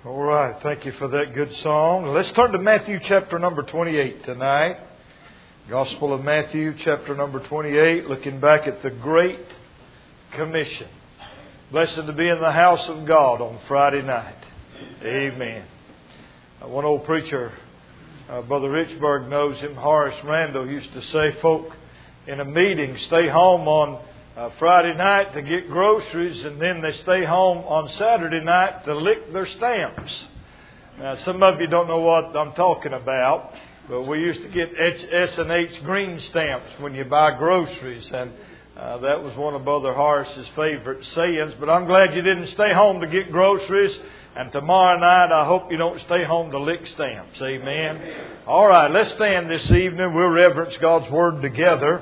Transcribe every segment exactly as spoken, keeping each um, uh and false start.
All right, thank you for that good song. Let's turn to Matthew chapter number twenty-eight tonight. Gospel of Matthew chapter number twenty-eight, looking back at the Great Commission. Blessed to be in the house of God on Friday night. Amen. Uh, one old preacher, uh, Brother Richburg knows him, Horace Randall, used to say, folk in a meeting stay home on Uh, Friday night to get groceries, and then they stay home on Saturday night to lick their stamps. Now, some of you don't know what I'm talking about, but we used to get S and H green stamps when you buy groceries, and uh, that was one of Brother Horace's favorite sayings. But I'm glad you didn't stay home to get groceries, and tomorrow night I hope you don't stay home to lick stamps. Amen. All right, let's stand this evening. We'll reverence God's Word together.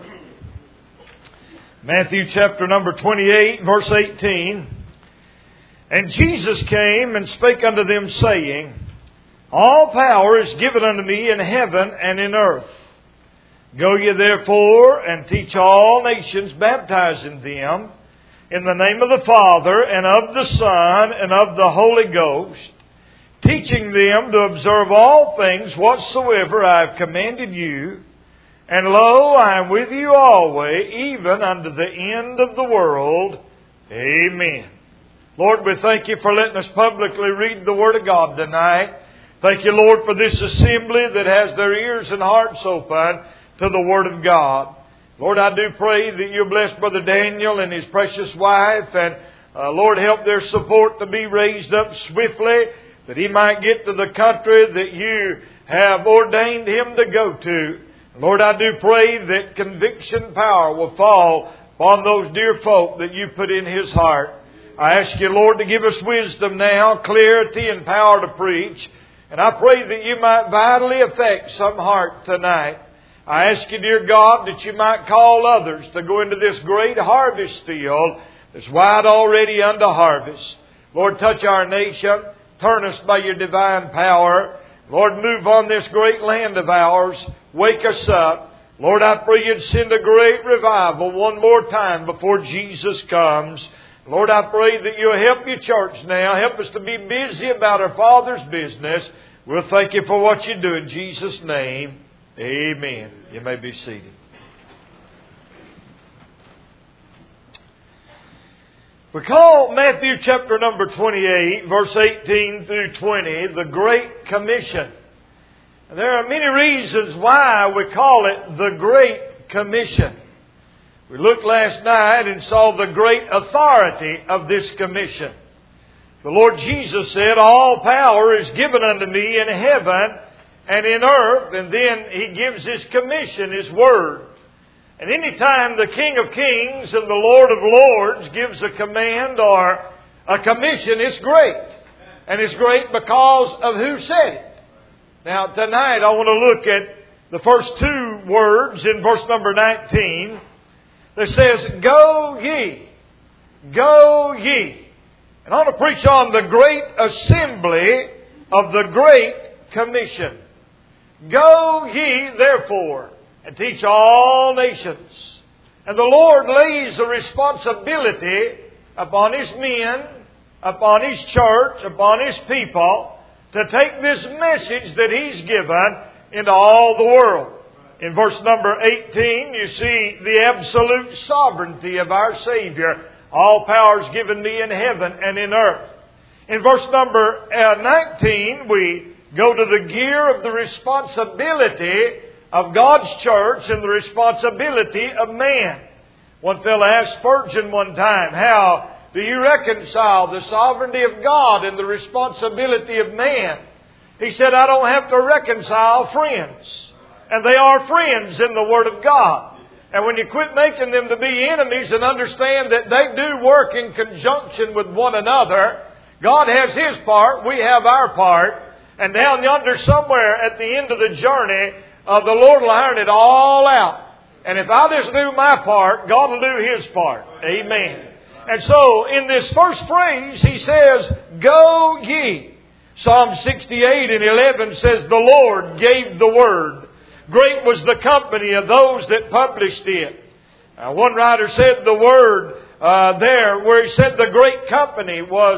Matthew chapter number twenty-eight, verse eighteen. And Jesus came and spake unto them, saying, All power is given unto me in heaven and in earth. Go ye therefore and teach all nations, baptizing them in the name of the Father and of the Son and of the Holy Ghost, teaching them to observe all things whatsoever I have commanded you. And lo, I am with you always, even unto the end of the world. Amen. Lord, we thank you for letting us publicly read the Word of God tonight. Thank you, Lord, for this assembly that has their ears and hearts open to the Word of God. Lord, I do pray that you bless Brother Daniel and his precious wife. And uh, Lord, help their support to be raised up swiftly, that he might get to the country that you have ordained him to go to. Lord, I do pray that conviction power will fall upon those dear folk that you put in his heart. I ask you, Lord, to give us wisdom now, clarity and power to preach. And I pray that you might vitally affect some heart tonight. I ask you, dear God, that you might call others to go into this great harvest field that's wide already unto harvest. Lord, touch our nation. Turn us by your divine power. Lord, move on this great land of ours. Wake us up. Lord, I pray you'd send a great revival one more time before Jesus comes. Lord, I pray that you'll help your church now. Help us to be busy about our Father's business. We'll thank you for what you do in Jesus' name. Amen. You may be seated. We call Matthew chapter number twenty-eight, verse eighteen through twenty, the Great Commission. And there are many reasons why we call it the Great Commission. We looked last night and saw the great authority of this commission. The Lord Jesus said, All power is given unto me in heaven and in earth. And then He gives His commission, His word. And any time the King of Kings and the Lord of Lords gives a command or a commission, it's great. And it's great because of who said it. Now tonight I want to look at the first two words in verse number nineteen. That says, Go ye, go ye. And I want to preach on the great assembly of the Great Commission. Go ye therefore and teach all nations. And the Lord lays a responsibility upon His men, upon His church, upon His people, to take this message that He's given into all the world. In verse number eighteen, you see the absolute sovereignty of our Savior. All power is given me in heaven and in earth. In verse number nineteen, we go to the gear of the responsibility of God's church and the responsibility of man. One fellow asked Spurgeon one time, how do you reconcile the sovereignty of God and the responsibility of man? He said, I don't have to reconcile friends. And they are friends in the Word of God. And when you quit making them to be enemies and understand that they do work in conjunction with one another, God has His part, we have our part. And down yonder somewhere at the end of the journey, uh, the Lord will iron it all out. And if I just do my part, God will do His part. Amen. And so in this first phrase, He says, Go ye. Psalm sixty-eight and eleven says, The Lord gave the word. Great was the company of those that published it. Uh, one writer said the word uh, there where he said the great company was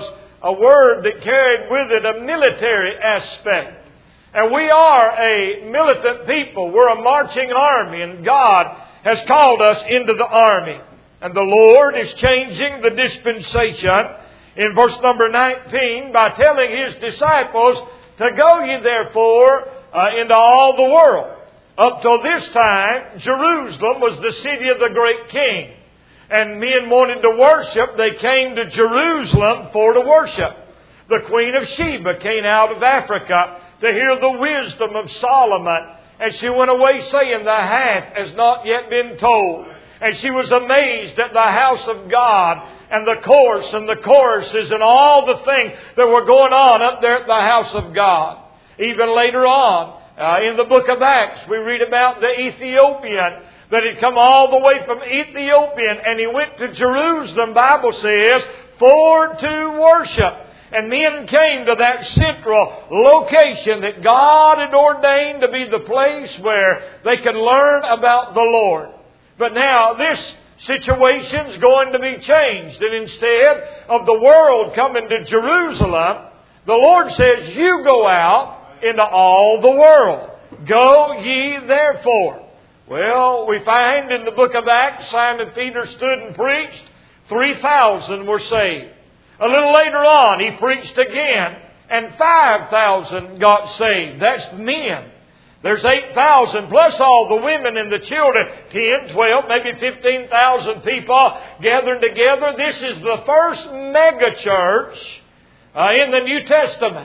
a word that carried with it a military aspect. And we are a militant people. We're a marching army, and God has called us into the army. And the Lord is changing the dispensation in verse number nineteen by telling His disciples to go ye therefore uh, into all the world. Up till this time, Jerusalem was the city of the great king. And men wanted to worship, they came to Jerusalem for to worship. The Queen of Sheba came out of Africa to hear the wisdom of Solomon. And she went away saying, the half has not yet been told. And she was amazed at the house of God and the course and the choruses and all the things that were going on up there at the house of God. Even later on, uh, in the book of Acts, we read about the Ethiopian that had come all the way from Ethiopia, and he went to Jerusalem, Bible says, for to worship. And men came to that central location that God had ordained to be the place where they could learn about the Lord. But now this situation's going to be changed. And instead of the world coming to Jerusalem, the Lord says, you go out into all the world. Go ye therefore. Well, we find in the book of Acts, Simon Peter stood and preached. three thousand were saved. A little later on, he preached again, and five thousand got saved. That's men. There's eight thousand plus all the women and the children. ten, twelve, maybe fifteen thousand people gathered together. This is the first mega church uh, in the New Testament.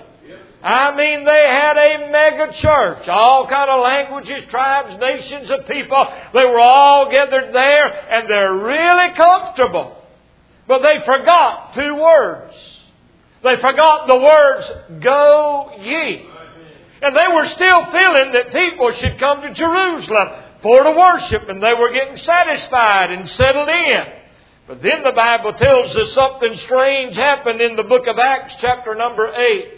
I mean, they had a mega church. All kind of languages, tribes, nations of people. They were all gathered there, and they're really comfortable. But they forgot two words. They forgot the words, go ye. And they were still feeling that people should come to Jerusalem for to worship. And they were getting satisfied and settled in. But then the Bible tells us something strange happened in the book of Acts chapter number eight.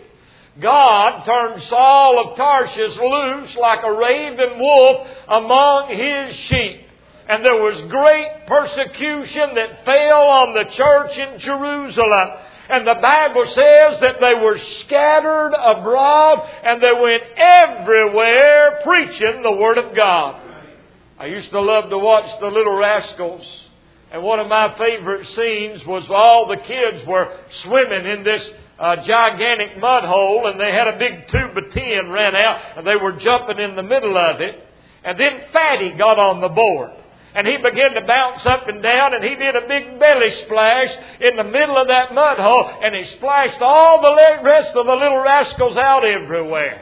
God turned Saul of Tarshish loose like a raven wolf among His sheep. And there was great persecution that fell on the church in Jerusalem. And the Bible says that they were scattered abroad and they went everywhere preaching the Word of God. I used to love to watch the Little Rascals. And one of my favorite scenes was all the kids were swimming in this uh, gigantic mud hole, and they had a big tube of tin ran out and they were jumping in the middle of it. And then Fatty got on the board. And he began to bounce up and down, and he did a big belly splash in the middle of that mud hole, and he splashed all the rest of the Little Rascals out everywhere.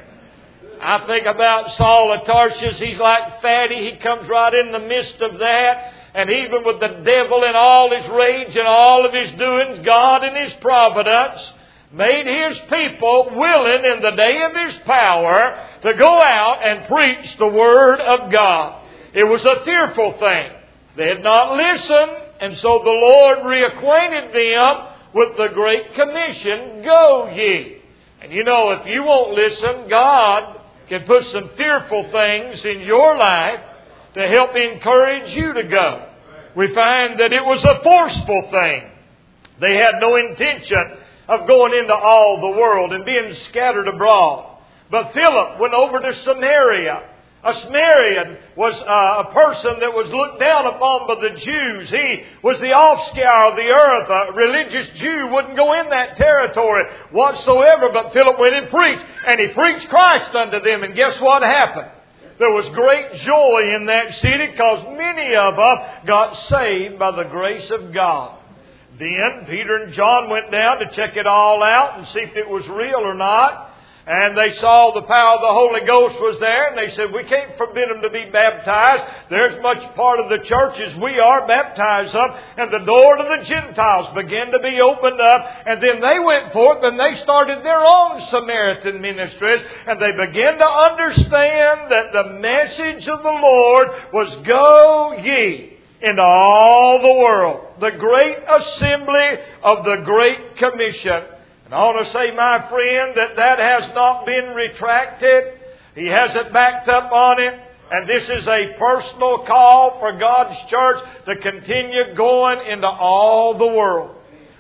I think about Saul of Tarshish. He's like Fatty. He comes right in the midst of that. And even with the devil in all his rage and all of his doings, God in His providence made His people willing in the day of His power to go out and preach the Word of God. It was a fearful thing. They had not listened, and so the Lord reacquainted them with the Great Commission, go ye. And you know, if you won't listen, God can put some fearful things in your life to help encourage you to go. We find that it was a forceful thing. They had no intention of going into all the world and being scattered abroad. But Philip went over to Samaria. A Samaritan was uh, a person that was looked down upon by the Jews. He was the offscour of the earth. A religious Jew wouldn't go in that territory whatsoever, but Philip went and preached. And he preached Christ unto them. And guess what happened? There was great joy in that city because many of them got saved by the grace of God. Then Peter and John went down to check it all out and see if it was real or not. And they saw the power of the Holy Ghost was there. And they said, we can't forbid them to be baptized. There's much part of the church as we are baptized up. And the door to the Gentiles began to be opened up. And then they went forth and they started their own Samaritan ministries. And they began to understand that the message of the Lord was go ye into all the world. The great assembly of the Great Commission. And I want to say, my friend, that that has not been retracted. He hasn't backed up on it. And this is a personal call for God's church to continue going into all the world.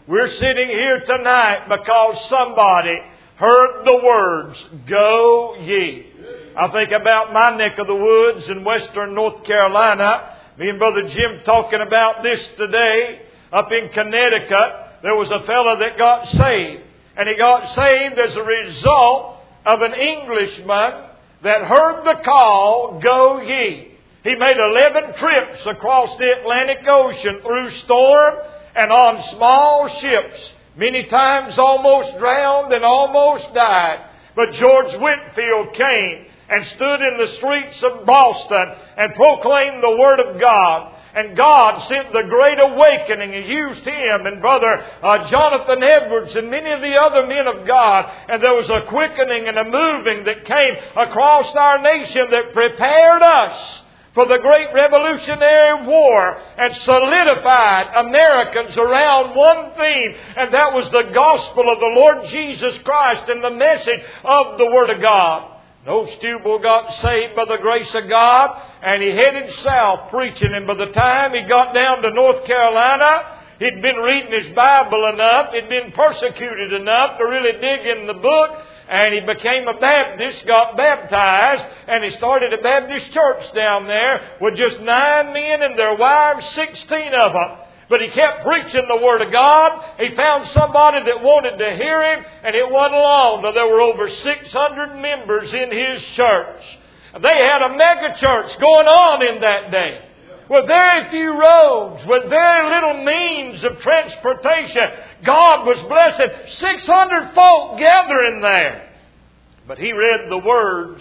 We're sitting here tonight because somebody heard the words, "Go ye." I think about my neck of the woods in western North Carolina. Me and Brother Jim talking about this today. Up in Connecticut, there was a fellow that got saved. And he got saved as a result of an Englishman that heard the call, "Go ye." He made eleven trips across the Atlantic Ocean through storm and on small ships. Many times almost drowned and almost died. But George Whitefield came and stood in the streets of Boston and proclaimed the Word of God. And God sent the Great Awakening and used him and Brother uh, Jonathan Edwards and many of the other men of God. And there was a quickening and a moving that came across our nation that prepared us for the great Revolutionary War and solidified Americans around one theme. And that was the gospel of the Lord Jesus Christ and the message of the Word of God. Old Stubble got saved by the grace of God, and he headed south preaching. And by the time he got down to North Carolina, he'd been reading his Bible enough, he'd been persecuted enough to really dig in the book, and he became a Baptist, got baptized, and he started a Baptist church down there with just nine men and their wives, sixteen of them. But he kept preaching the Word of God. He found somebody that wanted to hear him, and it wasn't long till there were over six hundred members in his church. They had a mega church going on in that day, with very few roads, with very little means of transportation. God was blessing six hundred folk gathering there. But he read the words,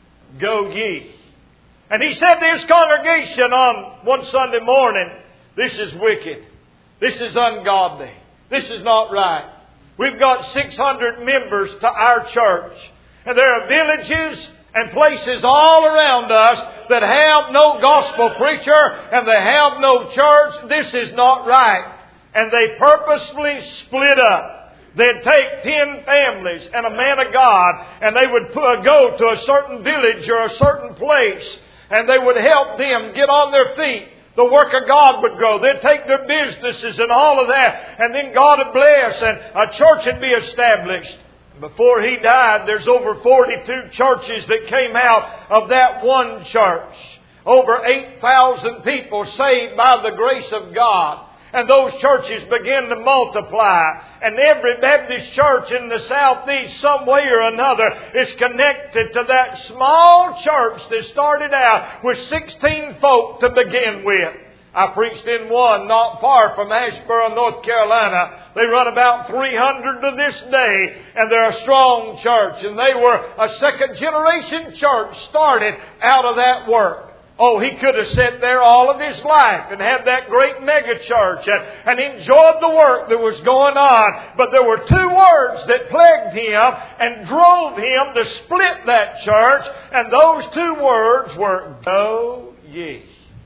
"Go ye." And he said to his congregation on one Sunday morning, "This is wicked. This is ungodly. This is not right. We've got six hundred members to our church. And there are villages and places all around us that have no gospel preacher and they have no church. This is not right." And they purposely split up. They'd take ten families and a man of God, and they would go to a certain village or a certain place, and they would help them get on their feet. The work of God would grow. They'd take their businesses and all of that. And then God would bless and a church would be established. Before he died, there's over forty-two churches that came out of that one church. Over eight thousand people saved by the grace of God. And those churches began to multiply. And every Baptist church in the Southeast, some way or another, is connected to that small church that started out with sixteen folk to begin with. I preached in one not far from Asheboro, North Carolina. They run about three hundred to this day, and they're a strong church. And they were a second generation church started out of that work. Oh, he could have sat there all of his life and had that great mega church and, and enjoyed the work that was going on. But there were two words that plagued him and drove him to split that church. And those two words were, "Go ye."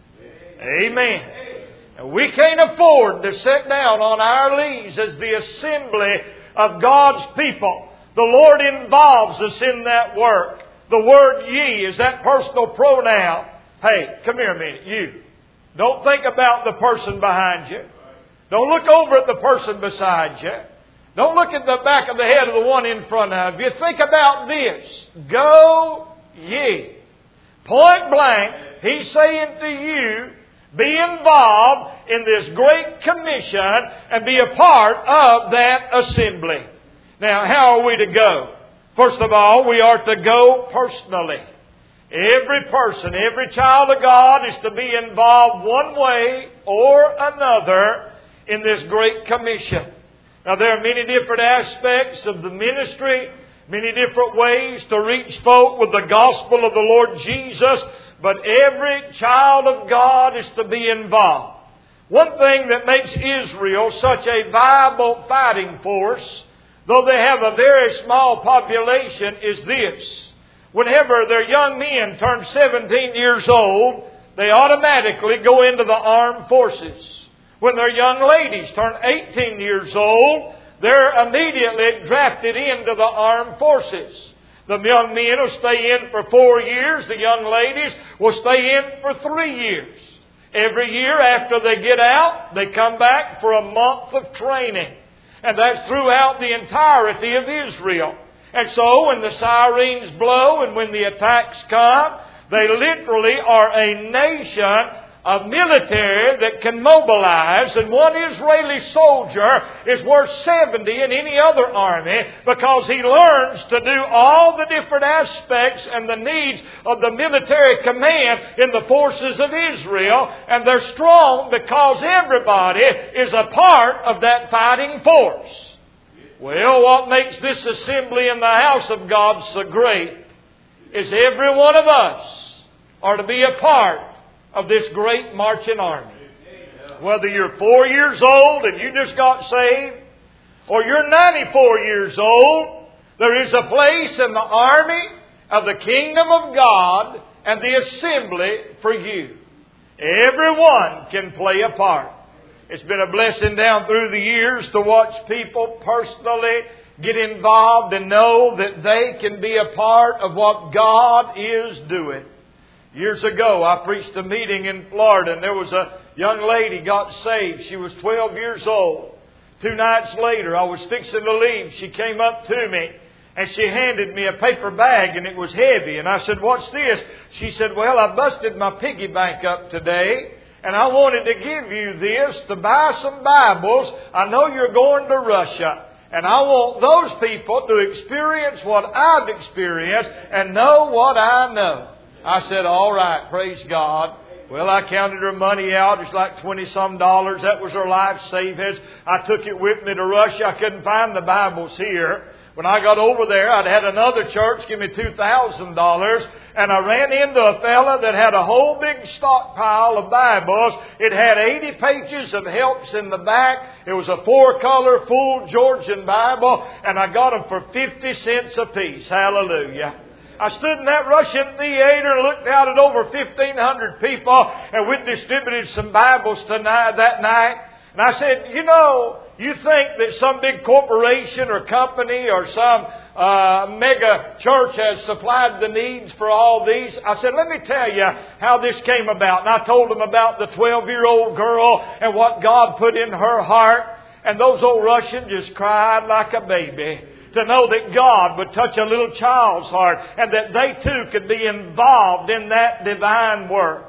Amen. And we can't afford to sit down on our lees as the assembly of God's people. The Lord involves us in that work. The word "ye" is that personal pronoun. Hey, come here a minute, you. Don't think about the person behind you. Don't look over at the person beside you. Don't look at the back of the head of the one in front of you. Think about this. Go ye. Point blank, He's saying to you, be involved in this great commission and be a part of that assembly. Now, how are we to go? First of all, we are to go personally. Every person, every child of God is to be involved one way or another in this great commission. Now, there are many different aspects of the ministry, many different ways to reach folk with the gospel of the Lord Jesus, but every child of God is to be involved. One thing that makes Israel such a viable fighting force, though they have a very small population, is this. Whenever their young men turn seventeen years old, they automatically go into the armed forces. When their young ladies turn eighteen years old, they're immediately drafted into the armed forces. The young men will stay in for four years. The young ladies will stay in for three years. Every year after they get out, they come back for a month of training. And that's throughout the entirety of Israel. And so when the sirens blow and when the attacks come, they literally are a nation of military that can mobilize, and one Israeli soldier is worth seventy in any other army because he learns to do all the different aspects and the needs of the military command in the forces of Israel, and they're strong because everybody is a part of that fighting force. Well, what makes this assembly in the house of God so great is every one of us are to be a part of this great marching army. Whether you're four years old and you just got saved, or you're ninety-four years old, there is a place in the army of the kingdom of God and the assembly for you. Everyone can play a part. It's been a blessing down through the years to watch people personally get involved and know that they can be a part of what God is doing. Years ago, I preached a meeting in Florida, and there was a young lady got saved. She was twelve years old. Two nights later, I was fixing to leave. She came up to me, and she handed me a paper bag, and it was heavy. And I said, "What's this?" She said, "Well, I busted my piggy bank up today, and I wanted to give you this to buy some Bibles. I know you're going to Russia, and I want those people to experience what I've experienced and know what I know." I said, "All right, praise God." Well, I counted her money out. It's like twenty some dollars. That was her life savings. I took it with me to Russia. I couldn't find the Bibles here. When I got over there, I'd had another church give me two thousand dollars. And I ran into a fella that had a whole big stockpile of Bibles. It had eighty pages of helps in the back. It was a four-color full Georgian Bible. And I got them for fifty cents a piece. Hallelujah. I stood in that Russian theater and looked out at over fifteen hundred people, and we distributed some Bibles tonight, that night. And I said, "You know, you think that some big corporation or company or some uh, mega church has supplied the needs for all these?" I said, "Let me tell you how this came about." And I told them about the twelve-year-old girl and what God put in her heart. And those old Russians just cried like a baby to know that God would touch a little child's heart and that they too could be involved in that divine work.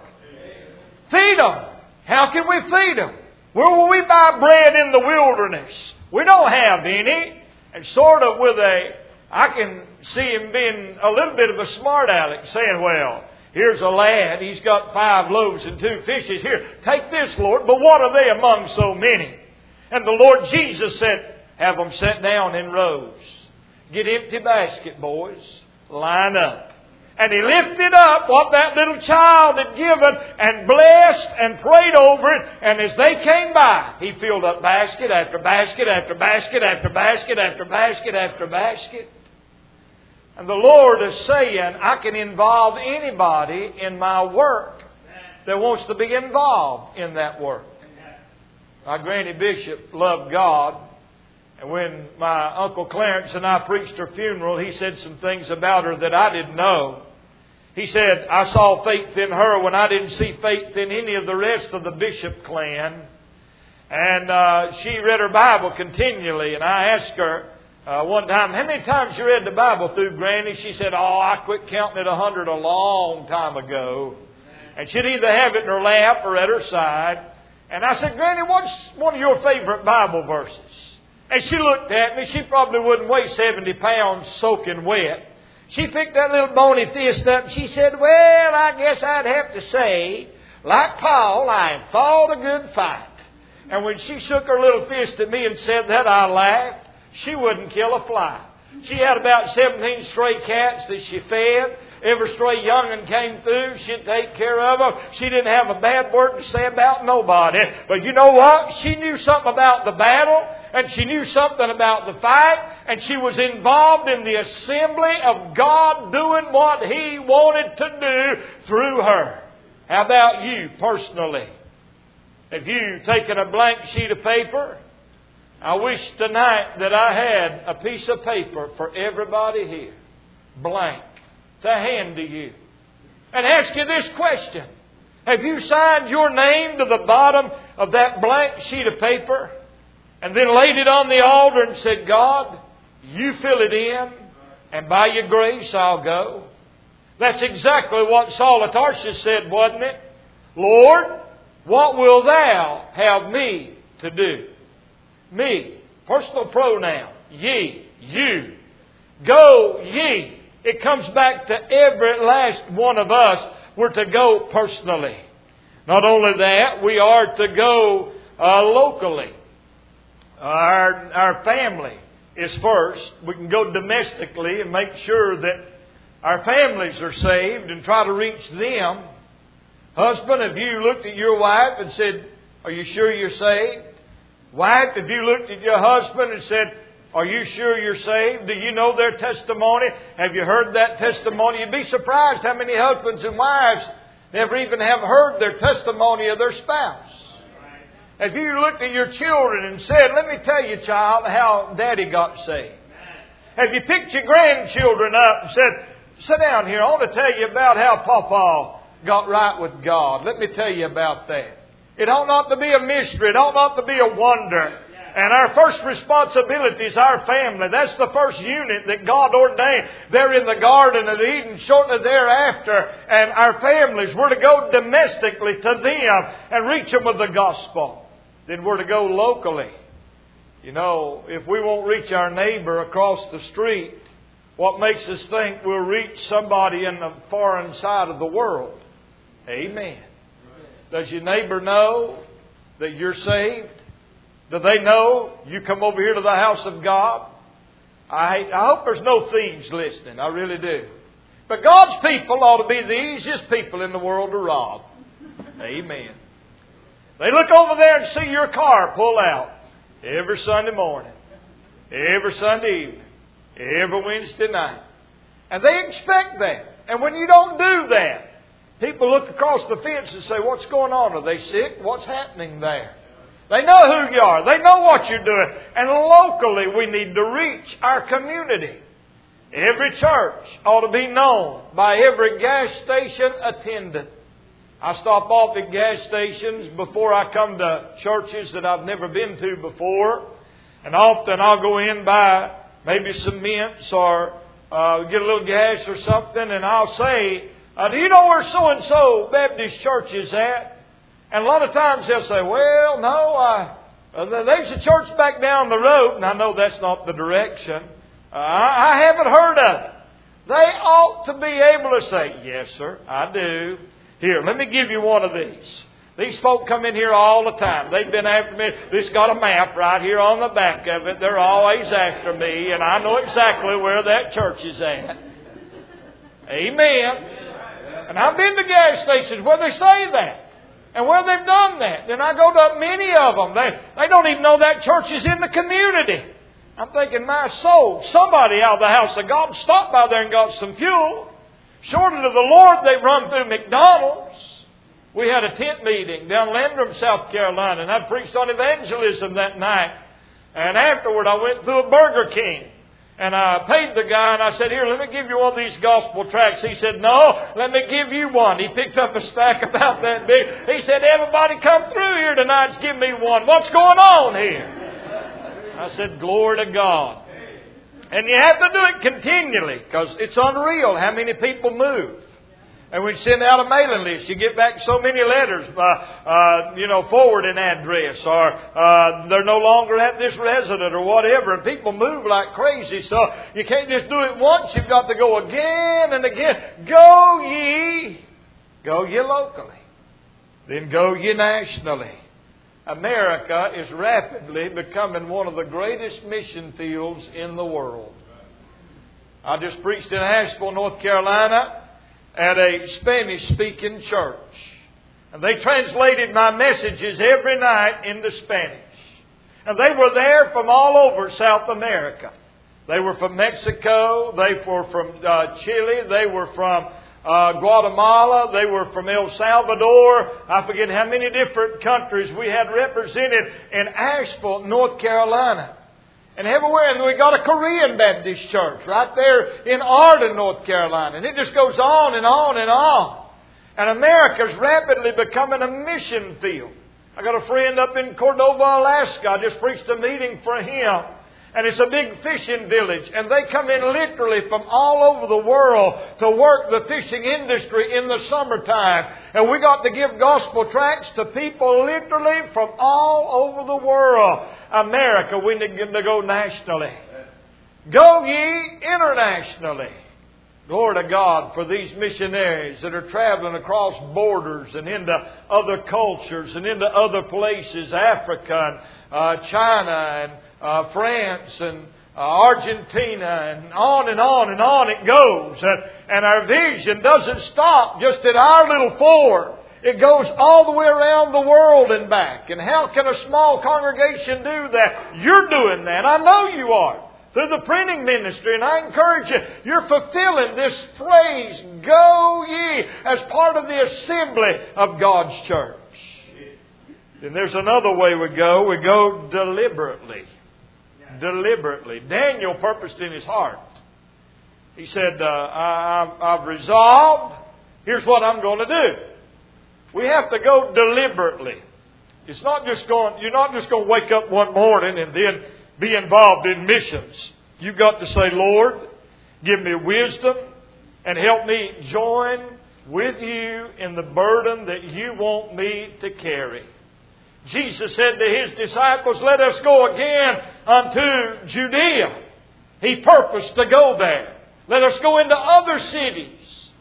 Feed them. How can we feed them? Where will we buy bread in the wilderness? We don't have any. And sort of with a, I can see him being a little bit of a smart aleck, saying, "Well, here's a lad. He's got five loaves and two fishes. Here, take this, Lord. But what are they among so many?" And the Lord Jesus said, "Have them set down in rows. Get empty basket, boys. Line up." And he lifted up what that little child had given and blessed and prayed over it. And as they came by, he filled up basket after basket after basket after basket after basket after basket. And the Lord is saying, I can involve anybody in my work that wants to be involved in that work. My Granny Bishop loved God. And when my Uncle Clarence and I preached her funeral, he said some things about her that I didn't know. He said, "I saw faith in her when I didn't see faith in any of the rest of the Bishop clan." And uh, she read her Bible continually. And I asked her uh, one time, "How many times you read the Bible through, Granny?" She said, "Oh, I quit counting at a hundred a long time ago." And she'd either have it in her lap or at her side. And I said, "Granny, what's one of your favorite Bible verses?" And she looked at me. She probably wouldn't weigh seventy pounds soaking wet. She picked that little bony fist up and she said, "Well, I guess I'd have to say, like Paul, I have fought a good fight." And when she shook her little fist at me and said that, I laughed. She wouldn't kill a fly. She had about seventeen stray cats that she fed. Every stray young'un came through, she'd take care of them. She didn't have a bad word to say about nobody. But you know what? She knew something about the battle, and she knew something about the fight, and she was involved in the assembly of God doing what He wanted to do through her. How about you personally? Have you taken a blank sheet of paper? I wish tonight that I had a piece of paper for everybody here. Blank. To hand to you. And ask you this question. Have you signed your name to the bottom of that blank sheet of paper? and then laid it on the altar and said, God, you fill it in, and by your grace I'll go. That's exactly what Saul of Tarsus said, wasn't it? Lord, what will Thou have me to do? Me. Personal pronoun. Ye. You. Go ye. It comes back to every last one of us. We're to go personally. Not only that, we are to go uh, locally. Our, our family is first. We can go domestically and make sure that our families are saved and try to reach them. Husband, have you looked at your wife and said, are you sure you're saved? Wife, have you looked at your husband and said, are you sure you're saved? Do you know their testimony? Have you heard that testimony? You'd be surprised how many husbands and wives never even have heard their testimony of their spouse. Have you looked at your children and said, let me tell you, child, how Daddy got saved? Have you picked your grandchildren up and said, sit down here, I want to tell you about how Papa got right with God. Let me tell you about that. It ought not to be a mystery. It ought not to be a wonder. And our first responsibility is our family. That's the first unit that God ordained there in the Garden of Eden, shortly thereafter. And our families, we're to go domestically to them and reach them with the gospel. Then we're to go locally. You know, if we won't reach our neighbor across the street, what makes us think we'll reach somebody in the foreign side of the world? Amen. Does your neighbor know that you're saved? Do they know you come over here to the house of God? I, hate, I hope there's no thieves listening. I really do. But God's people ought to be the easiest people in the world to rob. Amen. They look over there and see your car pull out every Sunday morning, every Sunday evening, every Wednesday night. And they expect that. And when you don't do that, people look across the fence and say, what's going on? Are they sick? What's happening there? They know who you are. They know what you're doing. And locally, we need to reach our community. Every church ought to be known by every gas station attendant. I stop off at gas stations before I come to churches that I've never been to before. And often I'll go in by maybe some mints or uh, get a little gas or something. And I'll say, uh, do you know where so-and-so Baptist church is at? And a lot of times they'll say, well, no, I, uh, there's a church back down the road. And I know that's not the direction. Uh, I, I haven't heard of it. They ought to be able to say, yes, sir, I do. Here, let me give you one of these. These folk come in here all the time. They've been after me. This got a map right here on the back of it. They're always after me. And I know exactly where that church is at. Amen. And I've been to gas stations where they say that. And where they've done that. Then I go to many of them. They, they don't even know that church is in the community. I'm thinking, my soul, somebody out of the house of God stopped by there and got some fuel. Shortly to the Lord, they run through McDonald's. We had a tent meeting down in Landrum, South Carolina, and I preached on evangelism that night. And afterward, I went through a Burger King. And I paid the guy, and I said, here, let me give you one of these gospel tracts. He said, no, let me give you one. He picked up a stack about that big. He said, everybody come through here tonight, give me one. What's going on here? I said, glory to God. And you have to do it continually, because it's unreal how many people move. And when you send out a mailing list, you get back so many letters, uh, uh, you know, forwarding address, or uh, they're no longer at this resident or whatever. And people move like crazy. So you can't just do it once. You've got to go again and again. Go ye. Go ye locally. Then go ye nationally. America is rapidly becoming one of the greatest mission fields in the world. I just preached in Asheville, North Carolina, at a Spanish-speaking church. And they translated my messages every night into Spanish. And they were there from all over South America. They were from Mexico. They were from uh, Chile. They were from uh, Guatemala. They were from El Salvador. I forget how many different countries we had represented in Asheville, North Carolina. And everywhere, and we got a Korean Baptist church right there in Arden, North Carolina. And it just goes on and on and on. And America's rapidly becoming a mission field. I got a friend up in Cordova, Alaska. I just preached a meeting for him. And it's a big fishing village. And they come in literally from all over the world to work the fishing industry in the summertime. And we got to give gospel tracts to people literally from all over the world. America, we need to go nationally. Go ye internationally. Glory to God for these missionaries that are traveling across borders and into other cultures and into other places, Africa and uh, China and uh, France and uh, Argentina and on and on and on it goes. And, and our vision doesn't stop just at our little fort. It goes all the way around the world and back. And how can a small congregation do that? You're doing that. I know you are. Through the printing ministry. And I encourage you, you're fulfilling this phrase, go ye, as part of the assembly of God's church. Then there's another way we go. We go deliberately. Deliberately. Daniel purposed in his heart. He said, uh, I, I've resolved. Here's what I'm going to do. We have to go deliberately. It's not just going, you're not just going to wake up one morning and then be involved in missions. You've got to say, Lord, give me wisdom and help me join with you in the burden that you want me to carry. Jesus said to His disciples, let us go again unto Judea. He purposed to go there. Let us go into other cities.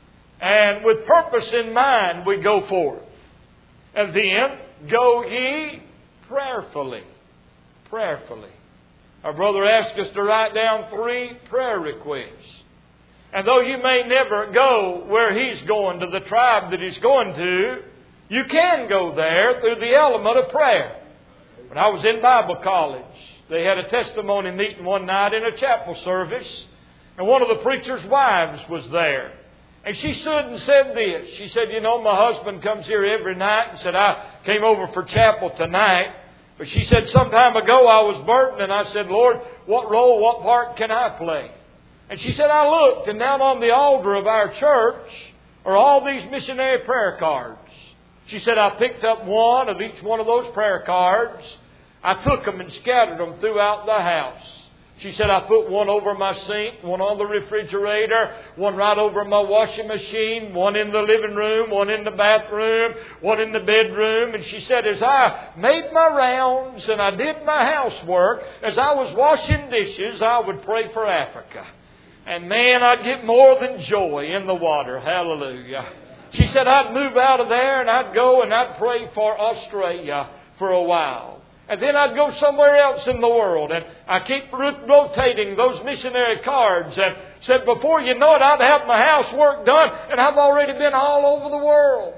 And with purpose in mind, we go forth. And then, go ye prayerfully. Prayerfully. Our brother asked us to write down three prayer requests. And though you may never go where he's going, to the tribe that he's going to, you can go there through the element of prayer. When I was in Bible college, they had a testimony meeting one night in a chapel service. And one of the preacher's wives was there. And she stood and said this. She said, you know, my husband comes here every night and said, I came over for chapel tonight. But she said, some time ago I was burdened and I said, Lord, what role, what part can I play? And she said, I looked and down on the altar of our church are all these missionary prayer cards. She said, I picked up one of each one of those prayer cards. I took them and scattered them throughout the house. She said, I put one over my sink, one on the refrigerator, one right over my washing machine, one in the living room, one in the bathroom, one in the bedroom. And she said, as I made my rounds and I did my housework, as I was washing dishes, I would pray for Africa. And man, I'd get more than joy in the water. Hallelujah. She said, I'd move out of there and I'd go and I'd pray for Australia for a while. And then I'd go somewhere else in the world. And I keep rotating those missionary cards. And said, before you know it, I'd have my housework done. And I've already been all over the world.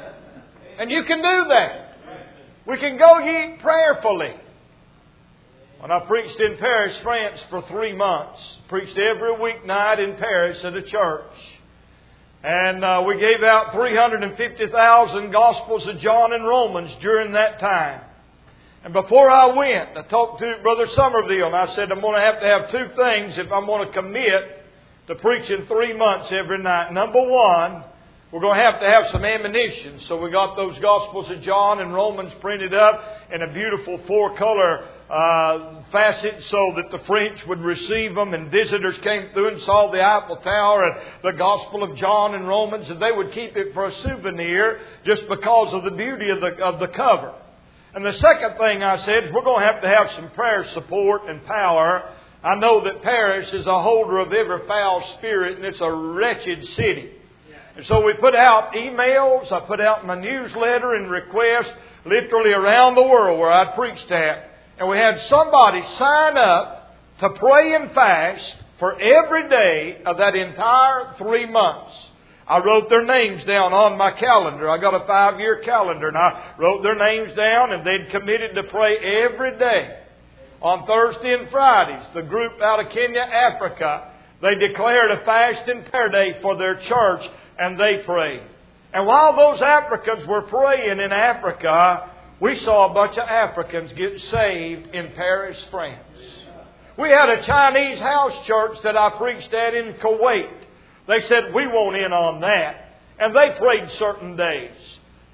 And you can do that. We can go ye prayerfully. When I preached in Paris, France for three months. Preached every weeknight in Paris at a church. And uh, we gave out three hundred fifty thousand Gospels of John and Romans during that time. And before I went, I talked to Brother Somerville and I said, I'm going to have to have two things if I'm going to commit to preaching three months every night. Number one, we're going to have to have some ammunition. So we got those Gospels of John and Romans printed up in a beautiful four-color uh, facet so that the French would receive them, and visitors came through and saw the Eiffel Tower and the Gospel of John and Romans, and they would keep it for a souvenir just because of the beauty of the, of the cover. And the second thing I said is we're going to have to have some prayer support and power. I know that Paris is a holder of every foul spirit and it's a wretched city. And so we put out emails. I put out my newsletter and requests literally around the world where I preached at. And we had somebody sign up to pray and fast for every day of that entire three months. I wrote their names down on my calendar. I got a five-year calendar, and I wrote their names down, and they'd committed to pray every day. On Thursday and Fridays, the group out of Kenya, Africa, they declared a fast and prayer day for their church, and they prayed. And while those Africans were praying in Africa, we saw a bunch of Africans get saved in Paris, France. We had a Chinese house church that I preached at in Kuwait. They said, we want in on that. And they prayed certain days.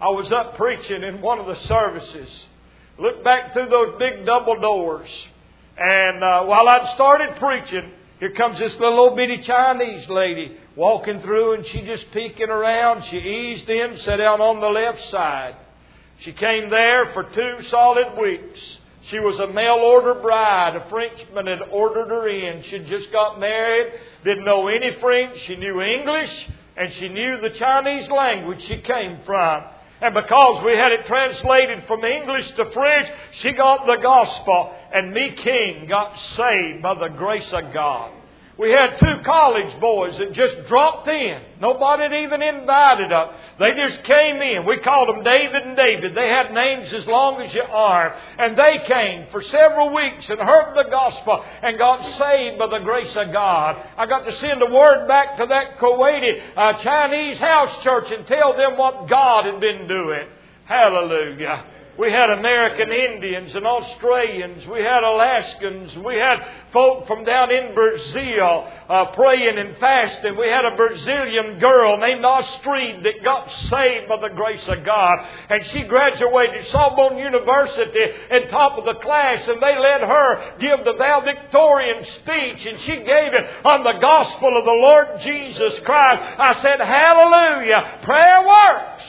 I was up preaching in one of the services. Looked back through those big double doors. And uh, while I'd started preaching, here comes this little old bitty Chinese lady walking through, and she just peeking around. She eased in, sat down on the left side. She came there for two solid weeks. She was a mail-order bride. A Frenchman had ordered her in. She'd just got married, didn't know any French. She knew English, and she knew the Chinese language she came from. And because we had it translated from English to French, she got the gospel. And me, King, got saved by the grace of God. We had two college boys that just dropped in. Nobody had even invited them. They just came in. We called them David and David. They had names as long as your arm. And they came for several weeks and heard the gospel and got saved by the grace of God. I got to send a word back to that Kuwaiti uh, Chinese house church and tell them what God had been doing. Hallelujah. We had American Indians and Australians. We had Alaskans. We had folk from down in Brazil uh, praying and fasting. We had a Brazilian girl named Astrid that got saved by the grace of God. And she graduated Sorbonne University and top of the class. And they let her give the valedictorian speech. And she gave it on the gospel of the Lord Jesus Christ. I said, hallelujah. Prayer works.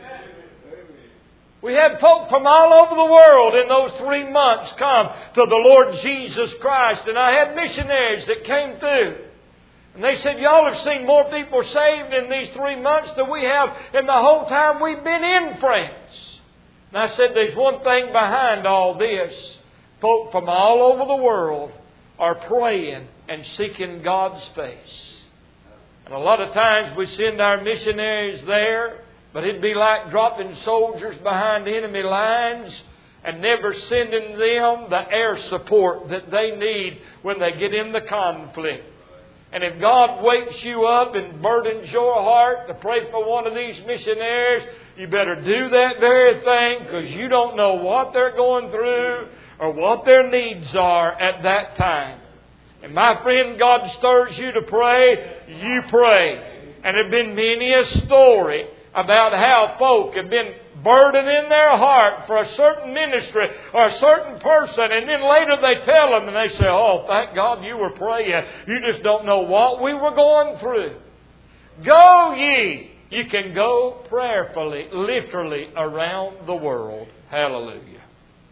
We had folk from all over the world in those three months come to the Lord Jesus Christ. And I had missionaries that came through. And they said, y'all have seen more people saved in these three months than we have in the whole time we've been in France. And I said, there's one thing behind all this. Folk from all over the world are praying and seeking God's face. And a lot of times we send our missionaries there, but it'd be like dropping soldiers behind enemy lines and never sending them the air support that they need when they get in the conflict. And if God wakes you up and burdens your heart to pray for one of these missionaries, you better do that very thing, because you don't know what they're going through or what their needs are at that time. And my friend, God stirs you to pray, you pray. And there have been many a story about how folk have been burdened in their heart for a certain ministry or a certain person, and then later they tell them and they say, oh, thank God you were praying. You just don't know what we were going through. Go ye. You can go prayerfully, literally around the world. Hallelujah.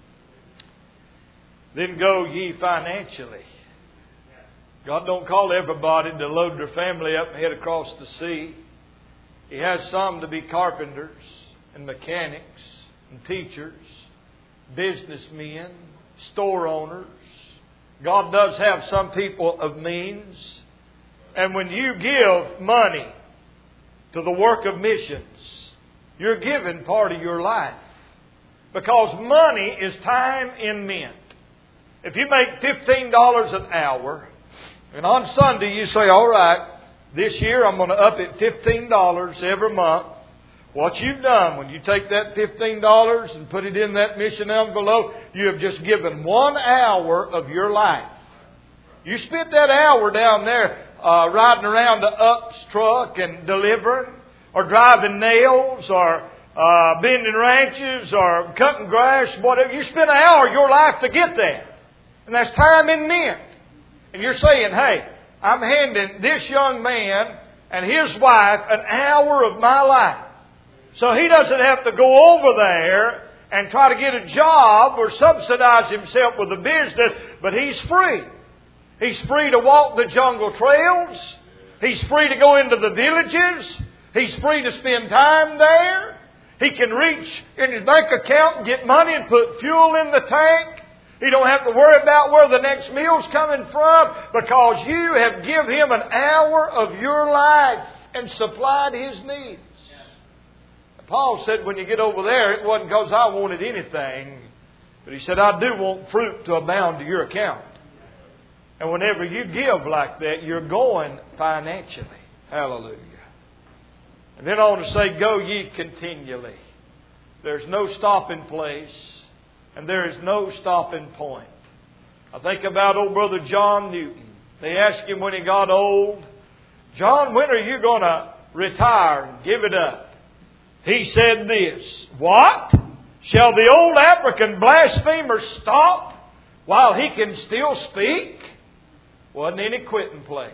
Then go ye financially. God don't call everybody to load their family up and head across the sea. He has some to be carpenters and mechanics and teachers, businessmen, store owners. God does have some people of means. And when you give money to the work of missions, you're giving part of your life. Because money is time in mint. If you make fifteen dollars an hour, and on Sunday you say, all right, this year I'm going to up it fifteen dollars every month. What you've done when you take that fifteen dollars and put it in that mission envelope, you have just given one hour of your life. You spent that hour down there uh, riding around the Ups truck and delivering, or driving nails, or uh, bending ranches, or cutting grass, whatever. You spent an hour of your life to get there. And that's time in mint. And you're saying, hey, I'm handing this young man and his wife an hour of my life. So he doesn't have to go over there and try to get a job or subsidize himself with a business, but he's free. He's free to walk the jungle trails. He's free to go into the villages. He's free to spend time there. He can reach in his bank account and get money and put fuel in the tank. He don't have to worry about where the next meal's coming from, because you have given him an hour of your life and supplied his needs. Paul said when you get over there, it wasn't because I wanted anything, but he said, I do want fruit to abound to your account. And whenever you give like that, you're going financially. Hallelujah. And then I want to say, go ye continually. There's no stopping place. And there is no stopping point. I think about old brother John Newton. They asked him when he got old, John, when are you going to retire and give it up? he said this, "What? Shall the old African blasphemer stop while he can still speak?" Wasn't any quitting place.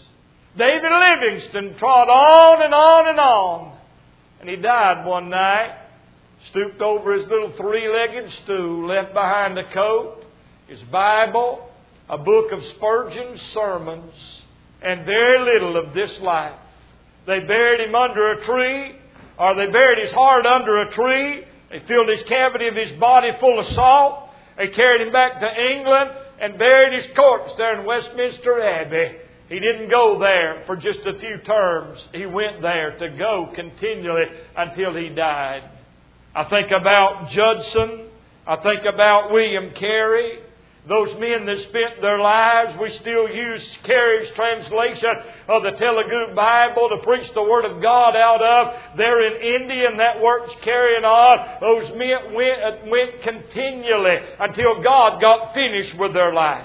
David Livingstone trod on and on and on. And he died one night, stooped over his little three-legged stool, left behind a coat, his Bible, a book of Spurgeon's sermons, and very little of this life. They buried him under a tree, or they buried his heart under a tree. They filled his cavity of his body full of salt. They carried him back to England and buried his corpse there in Westminster Abbey. He didn't go there for just a few terms. He went there to go continually until he died. I think about Judson. I think about William Carey. Those men that spent their lives, we still use Carey's translation of the Telugu Bible to preach the Word of God out of. They're in India and that work's carrying on. Those men went, went continually until God got finished with their life.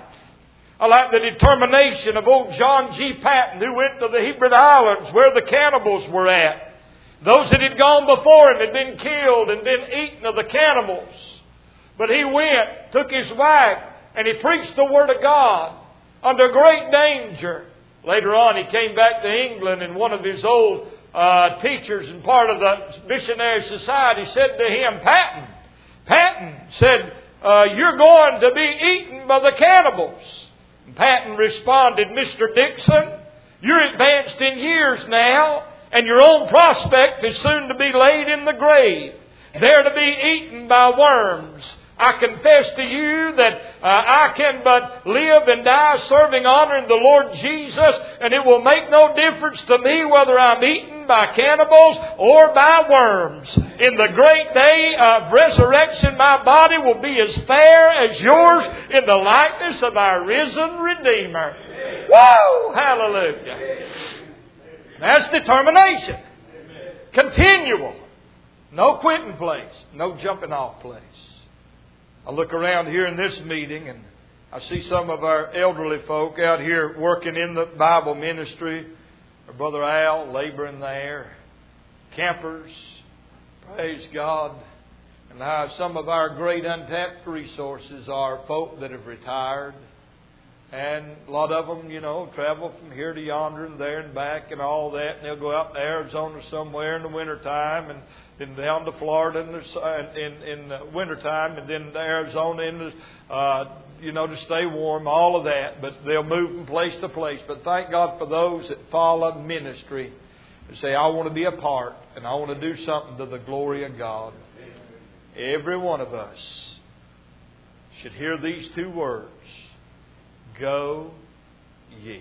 I like the determination of old John G. Patton, who went to the Hebrides Islands where the cannibals were at. Those that had gone before him had been killed and been eaten of the cannibals. But he went, took his wife, and he preached the Word of God under great danger. Later on, he came back to England, and one of his old uh, teachers and part of the missionary society said to him, Patton, Patton said, uh, you're going to be eaten by the cannibals. And Patton responded, Mister Dixon, you're advanced in years now, and your own prospect is soon to be laid in the grave, there to be eaten by worms. I confess to you that uh, I can but live and die serving, honoring the Lord Jesus, and it will make no difference to me whether I'm eaten by cannibals or by worms. In the great day of resurrection, my body will be as fair as yours in the likeness of our risen Redeemer. Whoa! Hallelujah. That's determination. Continual. No quitting place. No jumping off place. I look around here in this meeting and I see some of our elderly folk out here working in the Bible ministry. Our Brother Al laboring there. Campers. Praise God. And how some of our great untapped resources are folk that have retired. And a lot of them, you know, travel from here to yonder and there and back and all that. And they'll go out to Arizona somewhere in the wintertime and then down to Florida in the, in, in the wintertime and then to Arizona in the, uh, you know, to stay warm, all of that. But they'll move from place to place. But thank God for those that follow ministry and say, I want to be a part and I want to do something to the glory of God. Every one of us should hear these two words. Go ye.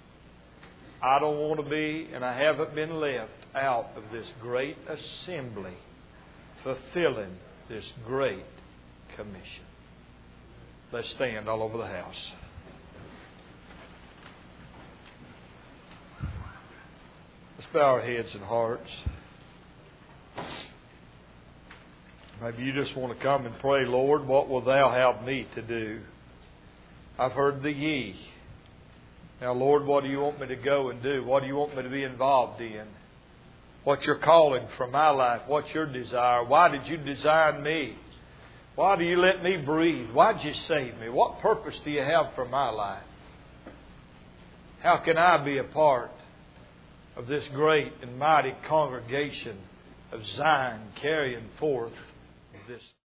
I don't want to be, and I haven't been left out of this great assembly fulfilling this great commission. Let's stand all over the house. Let's bow our heads and hearts. Maybe you just want to come and pray, Lord, what will Thou have me to do? I've heard the ye. Now, Lord, what do you want me to go and do? What do you want me to be involved in? What's your calling for my life? What's your desire? Why did you design me? Why do you let me breathe? Why did you save me? What purpose do you have for my life? How can I be a part of this great and mighty congregation of Zion carrying forth this?